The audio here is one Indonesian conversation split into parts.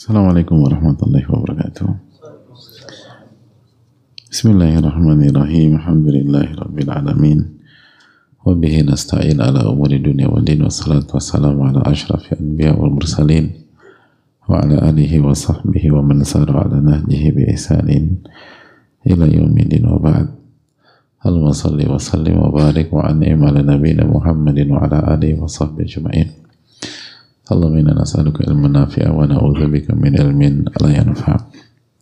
Assalamualaikum warahmatullahi wabarakatuh. Bismillahirrahmanirrahim. Alhamdulillahi rabbil alamin. Wa bihi nasta'in ala umuri dunya wa din. Wassalatu wassalamu ala ashrafil anbiya wal mursalin wa ala alihi wa sahbihi wa man sara ala nahjihi bi ihsanin ila yaumiddin wa ba'd. Allahumma salli wa sallim wa barik wa an'im ala nabiyyina Muhammadin wa ala alihi wa sahbihi ajma'in. Allahumma inna nas'aluka ilman nafi'a wa na'udzubika min ilmin la yanfa'.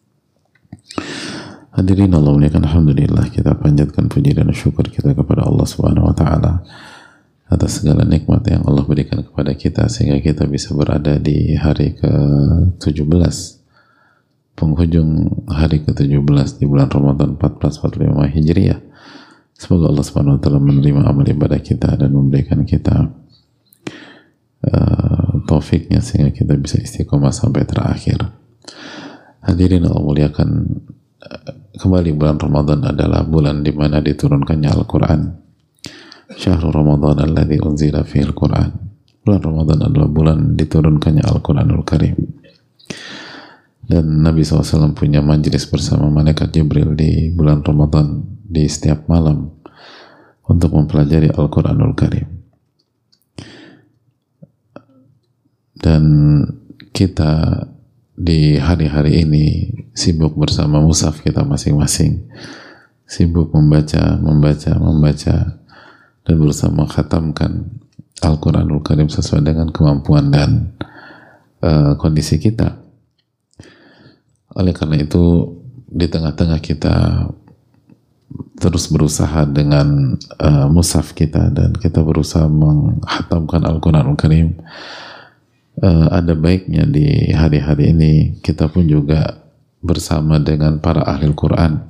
Hadirin Allah muliakan, alhamdulillah kita panjatkan puji dan syukur kita kepada Allah Subhanahu wa taala atas segala nikmat yang Allah berikan kepada kita sehingga kita bisa berada di hari ke-17, penghujung hari ke-17 di bulan Ramadan 1445 Hijriah. Semoga Allah Subhanahu wa taala menerima amal ibadah kita dan memberikan kita taufiknya sehingga kita bisa istiqomah sampai terakhir. Hadirin Allah muliakan, kembali bulan Ramadan adalah bulan di mana diturunkannya Al-Quran. Syahrul Ramadan alladzi unzila fihi Al-Quran. Bulan Ramadan adalah bulan diturunkannya Al-Quranul Karim. Dan Nabi SAW punya majlis bersama malaikat Jibril di bulan Ramadan di setiap malam untuk mempelajari Al-Quranul Karim. Dan kita di hari-hari ini sibuk bersama mushaf kita masing-masing, sibuk membaca dan berusaha mengkhatamkan Al-Quranul Karim sesuai dengan kemampuan dan kondisi kita. Oleh karena itu di tengah-tengah kita terus berusaha dengan mushaf kita dan kita berusaha mengkhatamkan Al-Quranul Karim. Ada baiknya di hari-hari ini kita pun juga bersama dengan para ahli Al-Quran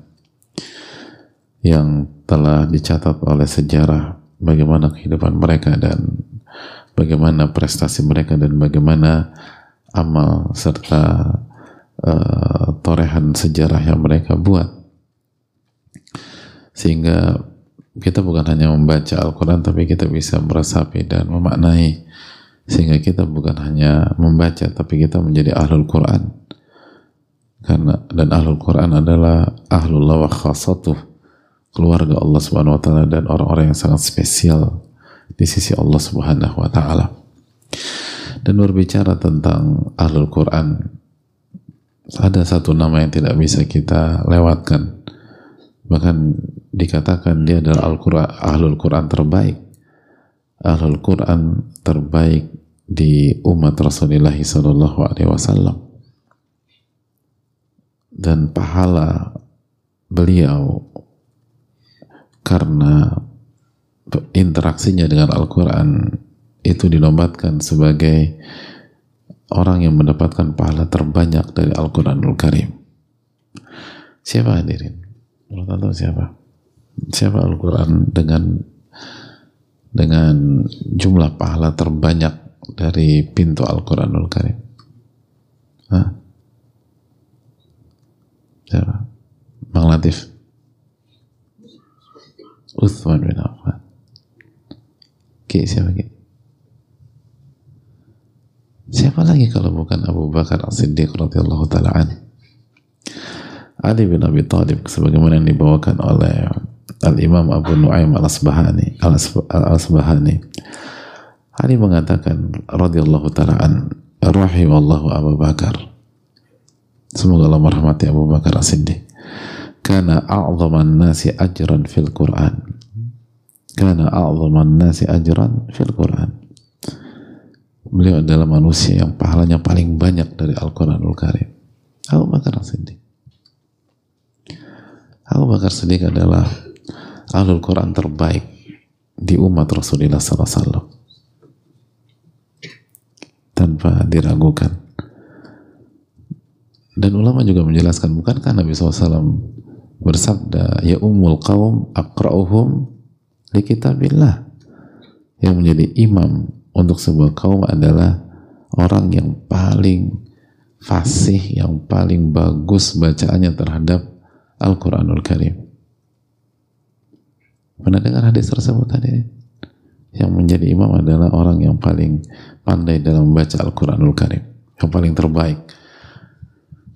yang telah dicatat oleh sejarah bagaimana kehidupan mereka dan bagaimana prestasi mereka dan bagaimana amal serta torehan sejarah yang mereka buat, sehingga kita bukan hanya membaca Al-Quran tapi kita bisa meresapi dan memaknai, sehingga kita bukan hanya membaca tapi kita menjadi ahlul Quran. Dan ahlul Quran adalah ahlullah wa khasatuh, keluarga Allah Subhanahu wa taala dan orang-orang yang sangat spesial di sisi Allah Subhanahu wa taala. Dan berbicara tentang ahlul Quran, ada satu nama yang tidak bisa kita lewatkan. Bahkan dikatakan dia adalah ahlul Quran terbaik. Ahlul Quran terbaik di umat Rasulullah sallallahu alaihi wasallam, dan pahala beliau karena interaksinya dengan Al-Quran itu dinobatkan sebagai orang yang mendapatkan pahala terbanyak dari Al-Quranul Karim. Siapa hadirin? Menurut tahu siapa? Siapa Al-Quran dengan jumlah pahala terbanyak dari pintu Al-Quranul Karim? Hah? Siapa? Bang Latif? Uthman bin Affan. Siapa lagi? Siapa lagi kalau bukan Abu Bakar As-Siddiq radhiyallahu ta'ala anhu? Ali bin Abi Thalib, sebagaimana yang dibawakan oleh Al-Imam Abu Nu'aim Al-Asbahani. Ali mengatakan radhiyallahu ta'ala an, rahimallahu Abu Bakar, semoga Allah merahmati Abu Bakar As-Siddiq, kana a'zaman nasi ajran fil Quran, kana a'zaman nasi ajran fil Quran. Beliau adalah manusia yang pahalanya paling banyak dari Al-Quranul Karim. Abu Bakar As-Siddiq. Abu Bakar As-Siddiq adalah ahlul Quran terbaik di umat Rasulullah SAW, tanpa diragukan. Dan ulama juga menjelaskan, bukankah Nabi SAW bersabda, ya ummul qaum aqra'uhum li kitabillah, yang menjadi imam untuk sebuah kaum adalah orang yang paling fasih, yang paling bagus bacaannya terhadap Al-Quranul Karim. Pernah dengar hadis tersebut tadi? Yang menjadi imam adalah orang yang paling pandai dalam membaca Al-Quranul Karim, yang paling terbaik.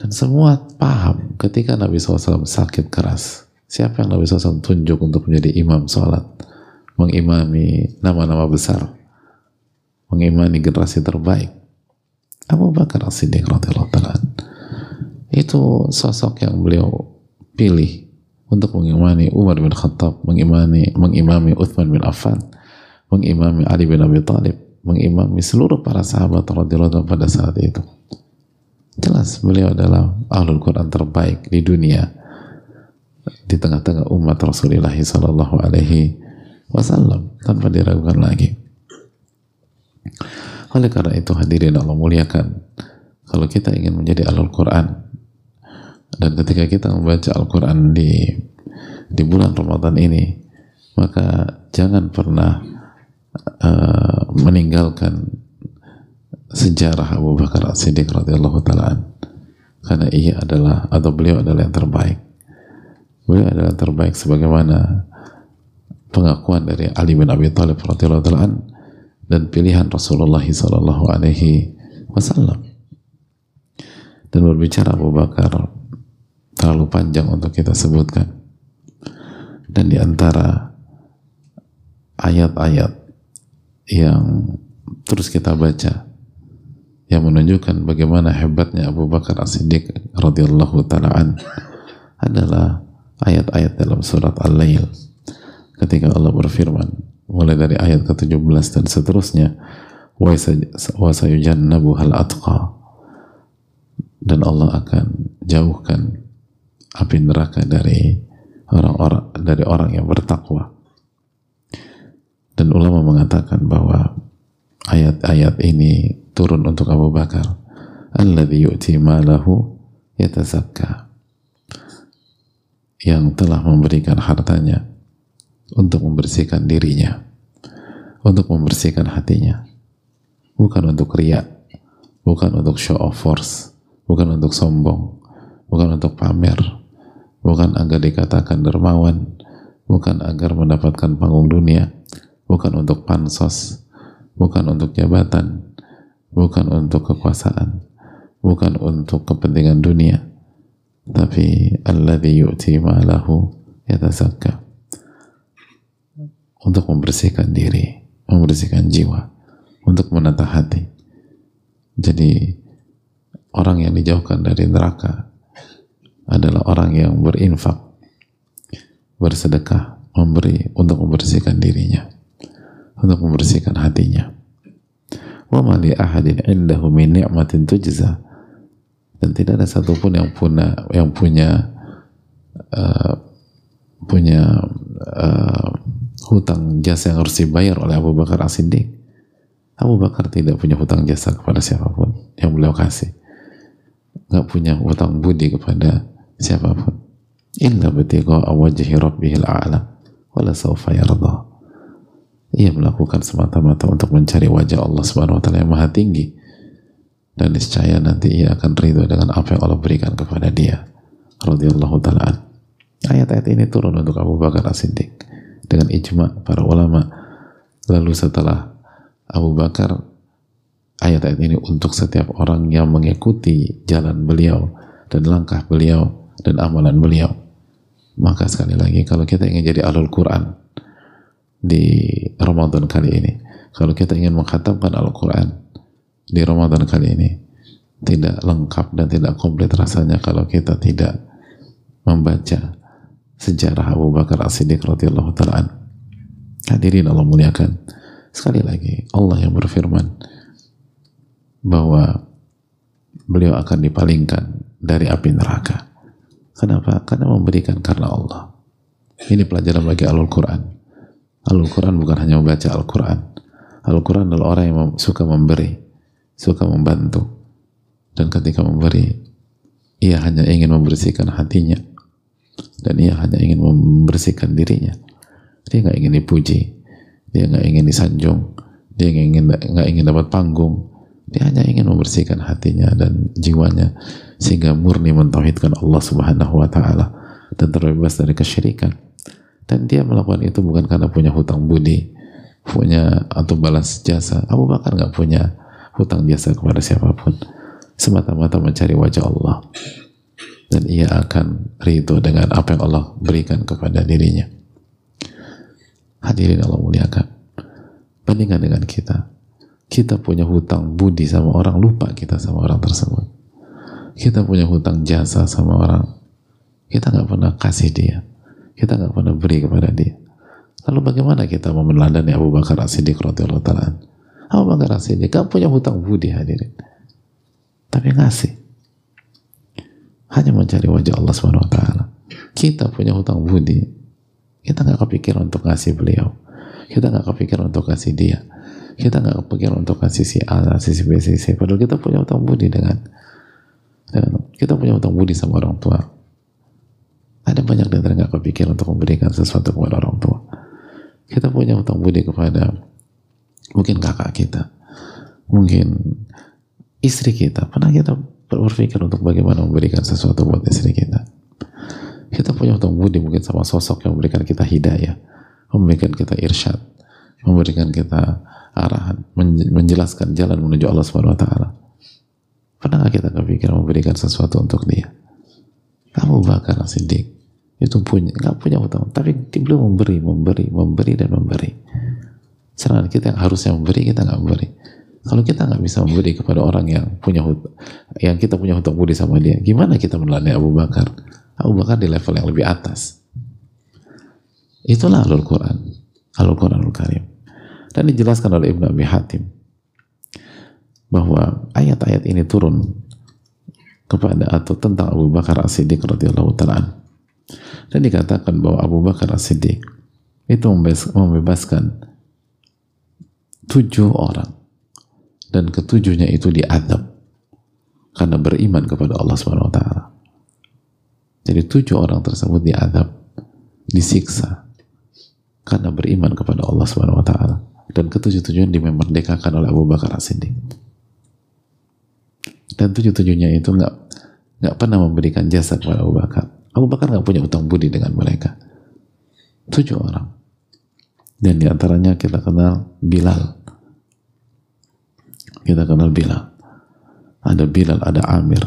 Dan semua paham ketika Nabi SAW sakit keras, siapa yang Nabi SAW tunjuk untuk menjadi imam sholat, mengimami nama-nama besar, mengimami generasi terbaik? Abu Bakar As-Siddiq radhiyallahu ta'ala. Itu sosok yang beliau pilih untuk mengimami Umar bin Khattab, mengimami Uthman bin Affan, mengimami Ali bin Abi Thalib, mengimami seluruh para sahabat radhiyallahu ta'ala pada saat itu. Jelas beliau adalah ahlul Quran terbaik di dunia, di tengah-tengah umat Rasulullah sallallahu alaihi wasallam, tanpa diragukan lagi. Oleh karena itu hadirin Allah muliakan, kalau kita ingin menjadi ahlul Quran, dan ketika kita membaca Al-Quran di bulan Ramadan ini, maka jangan pernah meninggalkan sejarah Abu Bakar As-Siddiq radhiyallahu ta'ala, karena ia adalah, atau beliau adalah yang terbaik. Beliau adalah yang terbaik sebagaimana pengakuan dari Ali bin Abi Thalib radhiyallahu ta'ala dan pilihan Rasulullah sallallahu alaihi wasallam. Dan berbicara Abu Bakar terlalu panjang untuk kita sebutkan, dan di antara ayat-ayat yang terus kita baca yang menunjukkan bagaimana hebatnya Abu Bakar As-Siddiq radhiyallahu ta'ala adalah ayat-ayat dalam surat Al-Lail, ketika Allah berfirman mulai dari ayat ke-17 dan seterusnya, wa sayujannabuhal atqa, dan Allah akan jauhkan api neraka dari orang yang bertakwa. Dan ulama mengatakan bahwa ayat-ayat ini turun untuk Abu Bakar, alladzi yu'ti malahu yatazakka, yang telah memberikan hartanya untuk membersihkan dirinya, untuk membersihkan hatinya, bukan untuk riya, bukan untuk show of force, bukan untuk sombong, bukan untuk pamer, bukan agar dikatakan dermawan, bukan agar mendapatkan panggung dunia, bukan untuk pansos, bukan untuk jabatan, bukan untuk kekuasaan, bukan untuk kepentingan dunia, tapi alladzi yu'ti malahu yatazakka, untuk membersihkan diri, membersihkan jiwa, untuk menata hati. Jadi orang yang dijauhkan dari neraka adalah orang yang berinfak, bersedekah, memberi untuk membersihkan dirinya, untuk membersihkan hatinya. Wa ma li ahadin indahu min ni'matin tujza, dan tidak ada satupun yang punya hutang jasa yang harus dibayar oleh Abu Bakar As-Siddiq. Abu Bakar tidak punya hutang jasa kepada siapapun yang beliau kasih, nggak punya hutang budi kepada siapapun, illa batigha wajhi rabbihil a'la wala sawfa yarda. Ia melakukan semata-mata untuk mencari wajah Allah Subhanahu wa ta'ala yang maha tinggi, dan niscaya nanti ia akan ridho dengan apa yang Allah berikan kepada dia radhiyallahu ta'ala. Ayat-ayat ini turun untuk Abu Bakar As-Siddiq dengan ijma para ulama. Lalu setelah Abu Bakar, ayat-ayat ini untuk setiap orang yang mengikuti jalan beliau dan langkah beliau dan amalan beliau. Maka sekali lagi, kalau kita ingin jadi ahlul Quran di Ramadan kali ini, kalau kita ingin mengkhatamkan Al-Quran di Ramadan kali ini, tidak lengkap dan tidak komplit rasanya kalau kita tidak membaca sejarah Abu Bakar As-Siddiq radhiyallahu ta'ala. Hadirin Allah muliakan, sekali lagi Allah yang berfirman bahwa beliau akan dipalingkan dari api neraka. Kenapa? Karena memberikan karena Allah. Ini pelajaran bagi ahlul Quran. Ahlul Quran bukan hanya membaca Al-Quran. Al-Quran adalah orang yang suka memberi, suka membantu, dan ketika memberi, ia hanya ingin membersihkan hatinya, dan ia hanya ingin membersihkan dirinya. Dia nggak ingin dipuji, dia nggak ingin disanjung, dia nggak ingin dapat panggung. Dia hanya ingin membersihkan hatinya dan jiwanya sehingga murni mentauhidkan Allah Subhanahu wa ta'ala dan terbebas dari kesyirikan. Dan dia melakukan itu bukan karena punya hutang budi, punya atau balas jasa. Abu Bakar nggak punya hutang jasa kepada siapapun. semata-mata mencari wajah Allah, dan ia akan ridho dengan apa yang Allah berikan kepada dirinya. Hadirin Allah muliakan, bandingkan dengan kita punya hutang budi sama orang, lupa kita sama orang tersebut. Kita punya hutang jasa sama orang, kita nggak pernah kasih dia, kita nggak pernah beri kepada dia. Lalu bagaimana kita mau meneladani Abu Bakar As-Siddiq radhiyallahu ta'ala? Abu Bakar As-Siddiq gak punya hutang budi, hadirin, tapi ngasih, hanya mencari wajah Allah Subhanahu wa ta'ala. Kita punya hutang budi, kita nggak kepikiran untuk ngasih beliau, kita nggak kepikiran untuk kasih dia, kita nggak kepikiran untuk kasih si A, si B, si C. Padahal kita punya hutang budi dengan kita punya hutang budi sama orang tua. Ada banyak dari kita nggak kepikiran untuk memberikan sesuatu kepada orang tua. Kita punya hutang budi kepada mungkin kakak kita, mungkin istri kita. Pernah kita berpikir untuk bagaimana memberikan sesuatu buat istri kita? Kita punya hutang budi mungkin sama sosok yang memberikan kita hidayah, memberikan kita irsyad, memberikan kita arahan, menjelaskan jalan menuju Allah Subhanahu wa ta'ala. Pernah nggak kita kepikiran memberikan sesuatu untuk dia? Abu Bakar As-Siddiq itu nggak punya hutang, tapi beliau memberi dan memberi. Sedangkan kita yang harusnya memberi, kita nggak memberi. Kalau kita nggak bisa memberi kepada orang yang punya hutang, yang kita punya hutang budi sama dia, gimana kita meneladani Abu Bakar? Abu Bakar di level yang lebih atas. Itulah Al-Quranul Karim. Dan dijelaskan oleh Ibnu Abi Hatim bahwa ayat-ayat ini turun kepada atau tentang Abu Bakar As-Siddiq radhiyallahu ta'ala. Dan dikatakan bahwa Abu Bakar As-Siddiq itu membebaskan 7 orang, dan ketujuhnya itu diazab karena beriman kepada Allah Subhanahu wa ta'ala. Jadi 7 orang tersebut diazab, disiksa karena beriman kepada Allah Subhanahu wa ta'ala, dan ketujuh-tujuhnya dimerdekakan oleh Abu Bakar As-Siddiq. Dan 7-7-nya itu nggak pernah memberikan jasa kepada Abu Bakar. Abu Bakar nggak punya utang budi dengan mereka. 7 orang. Dan diantaranya kita kenal Bilal. Kita kenal Bilal. Ada Bilal, ada Amir,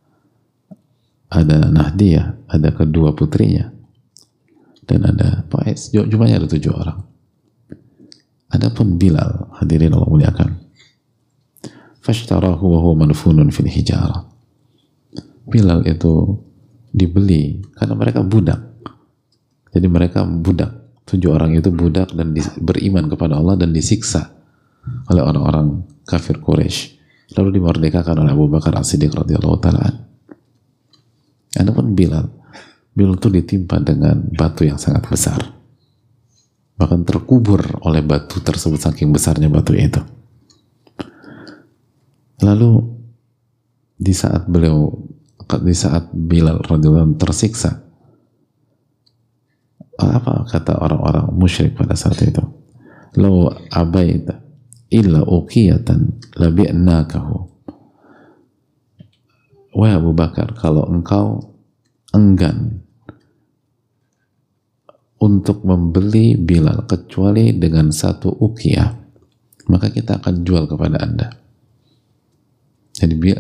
ada Nahdiyah, ada kedua putrinya, dan ada jumlahnya ada 7 orang. Adapun Bilal, hadirin Allah muliakan, fashtarahu wa huwa manfunun fil hijarah. Bilal itu dibeli karena mereka budak. Jadi mereka budak, 7 orang itu budak dan beriman kepada Allah dan disiksa oleh orang-orang kafir Quraisy, lalu dimerdekakan oleh Abu Bakar As-Siddiq radhiyallahu ta'ala. Adapun Bilal itu ditimpa dengan batu yang sangat besar, bahkan terkubur oleh batu tersebut saking besarnya batu itu. Lalu di saat Bilal radhiyallahu tersiksa, apa kata orang-orang musyrik pada saat itu? Lau abaita illa uqiyatan labi'nakahu. Wahai Abu Bakar, kalau engkau enggan untuk membeli Bilal kecuali dengan 1 uqiyah, maka kita akan jual kepada Anda. Jadi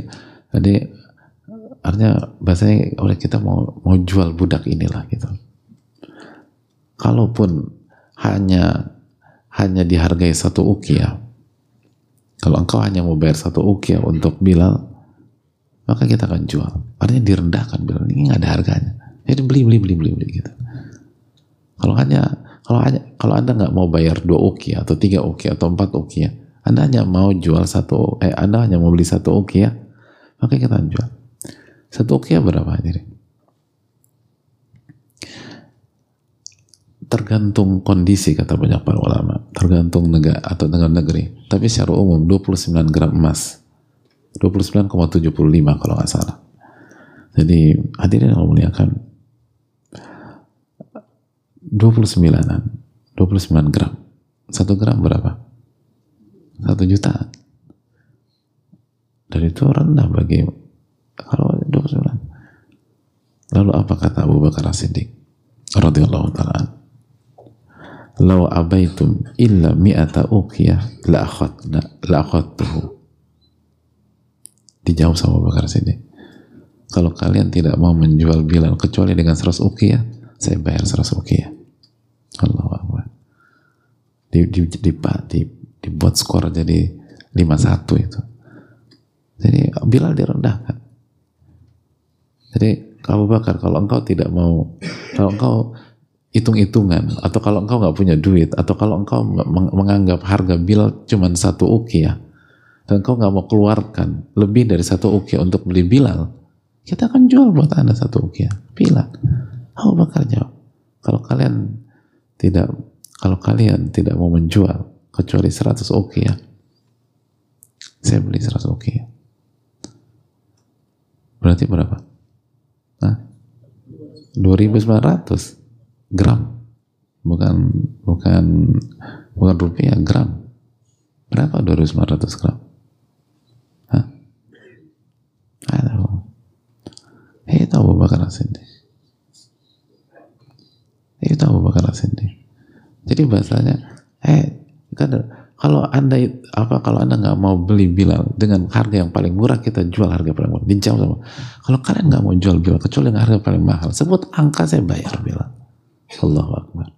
artinya bahasanya oleh kita mau jual budak inilah gitu. Kalaupun hanya dihargai 1 uqiyah, kalau engkau hanya mau bayar 1 uqiyah untuk Bilal, maka kita akan jual. Artinya direndahkan Bilal, ini nggak ada harganya. Jadi beli gitu. Kalau Anda nggak mau bayar 2 uqiyah atau 3 uqiyah atau 4 uqiyah, Anda hanya mau jual Anda hanya mau beli 1 uqiyah, maka kita akan jual. 1 uqiyah berapa hadirin? Tergantung kondisi, kata banyak para ulama, tergantung negara atau dengan negeri, tapi secara umum 29 gram emas, 29,75 kalau nggak salah. Jadi hadirin yang muliakan, 29 gram, 1 gram berapa? 1 jutaan. Dan itu rendah bagi kalau 29. Lalu apa kata Abu Bakar As-Siddiq radhiyallahu ta'ala? Lau abaitum illa mi'ata uqiyah la akhadtuhu. Dijawab sama Abu Bakar Siddiq, kalau kalian tidak mau menjual Bilal kecuali dengan 100 uqiyah, saya bayar 100 uqiyah. Allahu Akbar. Dibuat skor jadi 5-1 itu. Jadi Bilal direndahkan. Jadi Abu Bakar, kalau engkau tidak mau, kalau engkau hitung-hitungan, atau kalau engkau nggak punya duit, atau kalau engkau menganggap harga Bilal cuma 1 uqiyah, dan engkau nggak mau keluarkan lebih dari 1 uqiyah untuk beli Bilal, kita akan jual buat Anda 1 uqiyah Bilal. Abu Bakar jawab, kalau kalian tidak mau menjual kecuali 100 uqiyah, saya beli 100 uqiyah. Berarti berapa? 2.900 gram, bukan rupiah, gram. Berapa 2.900 gram? Hah? Itu Abu Bakar As-Siddiq. Itu Abu Bakar As-Siddiq. Jadi bahasanya, kalau anda nggak mau beli Bilal dengan harga yang paling murah, kita jual harga paling murah. Dijawab sama, kalau kalian nggak mau jual Bilal kecuali dengan harga paling mahal, sebut angka, saya bayar Bilal. Allahu Akbar.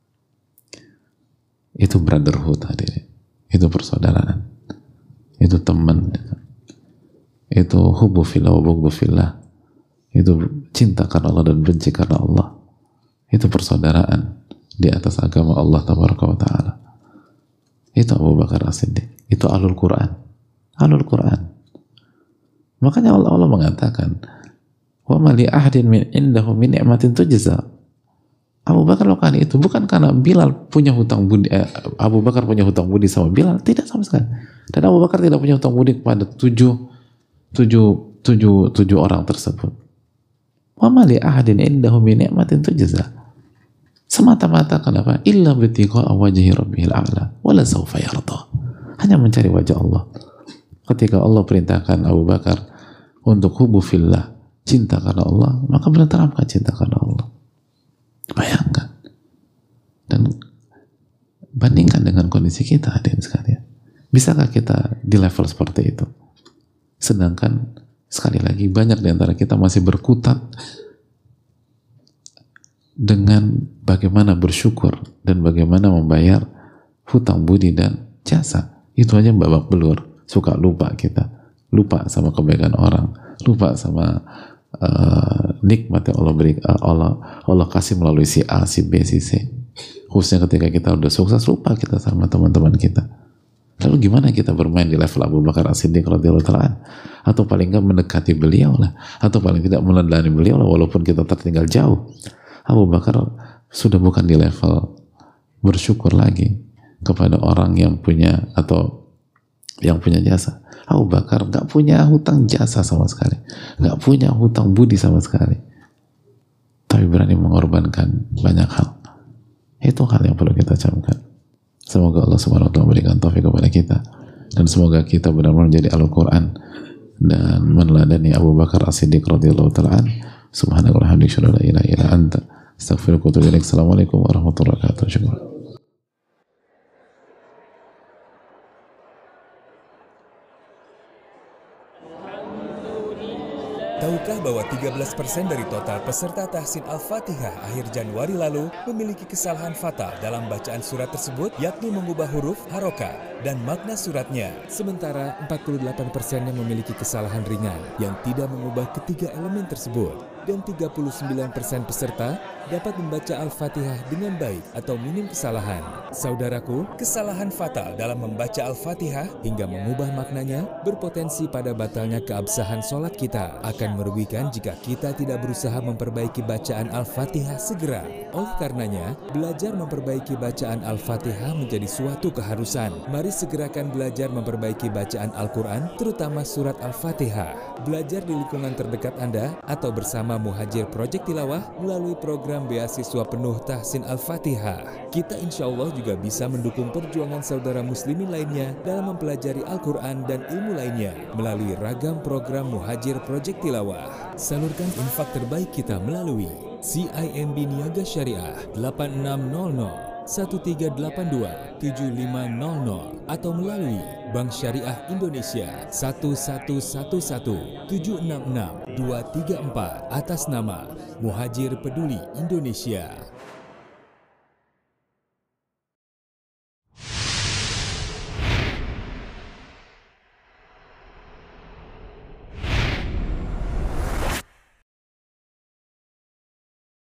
Itu brotherhood, hadirin. Itu persaudaraan. Itu teman. Itu hubbu fillah wa bughdhu fillah. Itu cinta karena Allah dan benci karena Allah. Itu persaudaraan di atas agama Allah tabaraka wa ta'ala. Itu Abu Bakar As-Siddiq. Itu ahlul Quran. Ahlul Quran. Makanya Allah mengatakan, wa ma li ahadin min indahu min ni'matin tujza. Abu Bakar lakukan itu bukan karena Bilal punya hutang budi, Abu Bakar punya hutang budi sama Bilal, tidak sama sekali. Dan Abu Bakar tidak punya hutang budi kepada tujuh orang tersebut. Wa ma li ahadin indahu min ni'matin tujza. Semata-mata kenapa? Illa bitiqa wajhi rabbihil a'la wala sawfa yarda. Hanya mencari wajah Allah. Ketika Allah perintahkan Abu Bakar untuk hubbu fillah, cinta karena Allah, maka beliau terapkan cinta karena Allah. Bayangkan. Dan bandingkan dengan kondisi kita, hadirin sekalian. Bisakah kita di level seperti itu? Sedangkan sekali lagi banyak di antara kita masih berkutat dengan bagaimana bersyukur dan bagaimana membayar hutang budi dan jasa. Itu aja babak belur. Suka lupa kita, lupa sama kebaikan orang, lupa sama nikmat yang Allah kasih melalui si A, si B, si C. Khususnya ketika kita udah sukses, lupa kita sama teman-teman kita. Lalu gimana kita bermain di level Abu Bakar As-Siddiq radhiyallahu ta'ala, atau paling nggak mendekati beliau lah, atau paling tidak meneladani beliau lah, walaupun kita tertinggal jauh. Abu Bakar sudah bukan di level bersyukur lagi kepada orang yang punya atau yang punya jasa. Abu Bakar nggak punya hutang jasa sama sekali, nggak punya hutang budi sama sekali, tapi berani mengorbankan banyak hal. Itu hal yang perlu kita camkan. Semoga Allah Subhanahu wa ta'ala memberikan taufik kepada kita, dan semoga kita benar-benar menjadi Al-Quran dan meneladani Abu Bakar As-Siddiq radhiyallahu ta'ala. Subhanallah walhamdulillah, la ilaha illa anta, astaghfiruka wa atubu ilaik. Assalamualaikum warahmatullahi wabarakatuh. Tahukah bahwa 13% dari total peserta tahsin Al-Fatihah akhir Januari lalu memiliki kesalahan fatal dalam bacaan surat tersebut, yakni mengubah huruf, harokat, dan makna suratnya. Sementara 48% yang memiliki kesalahan ringan yang tidak mengubah ketiga elemen tersebut. Dan 39% peserta dapat membaca Al-Fatihah dengan baik atau minim kesalahan. Saudaraku, kesalahan fatal dalam membaca Al-Fatihah hingga mengubah maknanya berpotensi pada batalnya keabsahan sholat kita. Akan merugikan jika kita tidak berusaha memperbaiki bacaan Al-Fatihah segera. Oleh karenanya, belajar memperbaiki bacaan Al-Fatihah menjadi suatu keharusan. Mari segerakan belajar memperbaiki bacaan Al-Quran, terutama surat Al-Fatihah. Belajar di lingkungan terdekat Anda atau bersama Muhajir Project Tilawah melalui program beasiswa penuh tahsin Al-Fatihah. Kita insya Allah juga bisa mendukung perjuangan saudara muslimin lainnya dalam mempelajari Al-Quran dan ilmu lainnya melalui ragam program Muhajir Project Tilawah. Salurkan infak terbaik kita melalui CIMB Niaga Syariah 8600 1382 7500 atau melalui Bank Syariah Indonesia 1111766 234 atas nama Muhajir Peduli Indonesia.